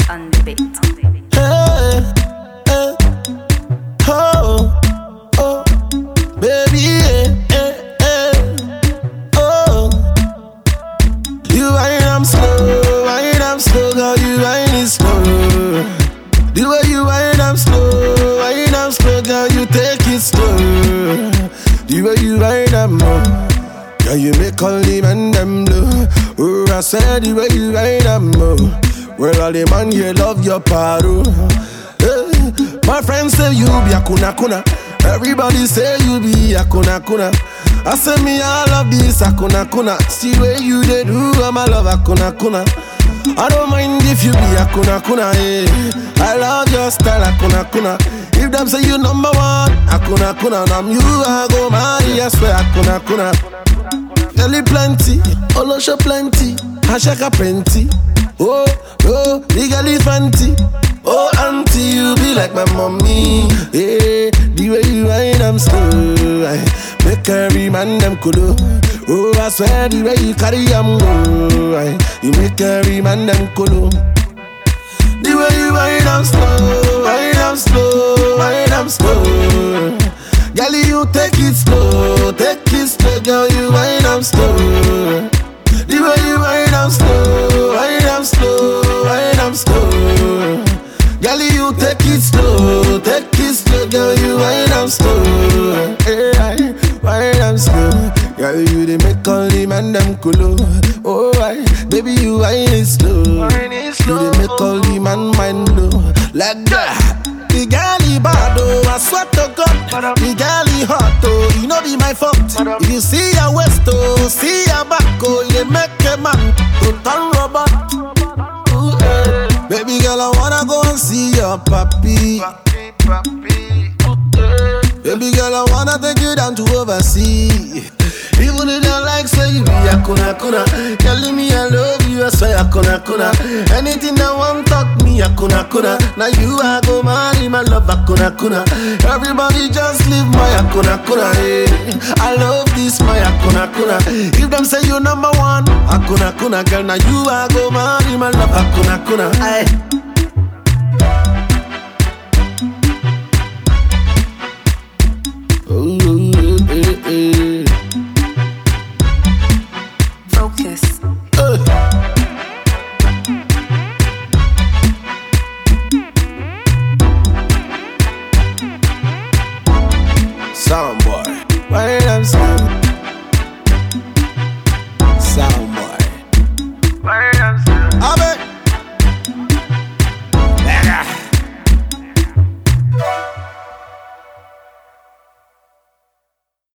on the beat. Hey, hey, oh, oh, baby, oh. You wind up slow, girl, you wind it slow. The way you wind up slow, girl, you take it slow. The way you wind up more, girl, you make all the men them blow. Oh, I said the way you wind up more. Well, all the man here love your paro. Hey, my friends say you be a kuna. Everybody say you be a kuna. I say me I love this a kuna. See where you they do, I'm a love a kuna. I don't mind if you be a kuna, hey. I love your style a kuna. If them say you number one, a kuna, and I'm you, I go marry, I swear a kuna. Nelly plenty, Olosho plenty, Ashaka plenty. Oh, big elephant. Oh, auntie, you be like my mommy. Yeah, the way you wind them slow, make every man them cool. Oh, I swear the way you carry them go, you make every man them cool. The way you wind them slow, girl, you take it slow, girl, you wind them slow. The way you wind them slow, girl, you take it slow, girl, you wind them slow. Hey, wind them slow, girl, you they make all the man them cool. Oh, baby, you wind it slow, you they make all the man mind blow like that. The girl bad oh, I swear to God. The girl hot oh, you know be my fault. If you see your waist oh, see your back oh, you make a man to turn robot. Ooh, baby girl, I wanna go and see your papi. Baby girl, I wanna take you down to overseas. Even if you like say you be a kuna. Telling me I love you, I swear a kuna. Anything that want talk me a kuna. Now you I go marry my love a kuna. Everybody just leave my a kuna. Hey. I love this my a kuna. If them say you number one, a kuna. Girl, now you I go marry my love a kuna. Hey. Focus. Sound boy, why I'm slow? Sound